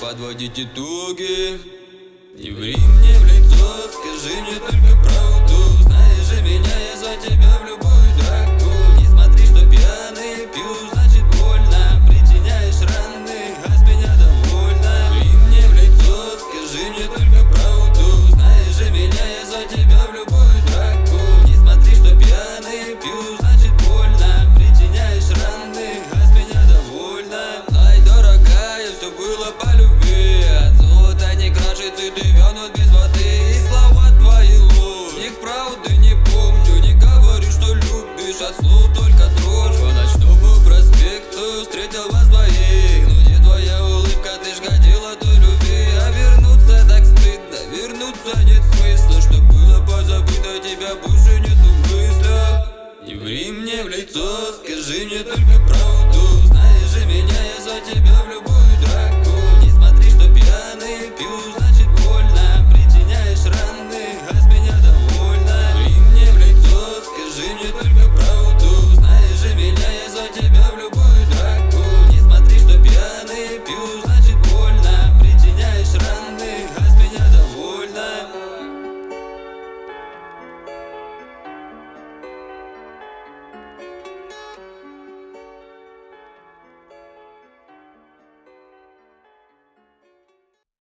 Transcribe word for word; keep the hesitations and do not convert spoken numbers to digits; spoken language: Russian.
подводить итоги. Не ври мне в лицо, скажи мне только правду. Знаешь же меня, я за тебя в любую драку. Не смотри, что пьяный, пью, значит больно. Причиняешь раны, а с меня довольна. Ври мне в лицо, скажи мне только правду. Знаешь же меня, я за тебя в любую драку. Не смотри, что пьяный, пью, значит больно. Причиняешь раны, а с меня довольна. Ай, дорогая, все было по любви. От золота не крашится, ты вянут без воды. И слова твои ложь, их правды не помню. Не говорю, что любишь, от слов только дрожь. По ночному проспекту встретил вас двоих. Ну где твоя улыбка, ты ж хотела той любви. А вернуться так стыдно, вернуться нет смысла. Что было позабыто, тебя больше нету в мыслях. Не ври мне в лицо, скажи мне только правду. Знаешь же меня, я за тебя в любую драку. Не смотри, что пьяный, пью, значит больно. Причиняешь раны, а с меня довольна. Ври мне в лицо, скажи мне только правду. Знаешь же меня, я за тебя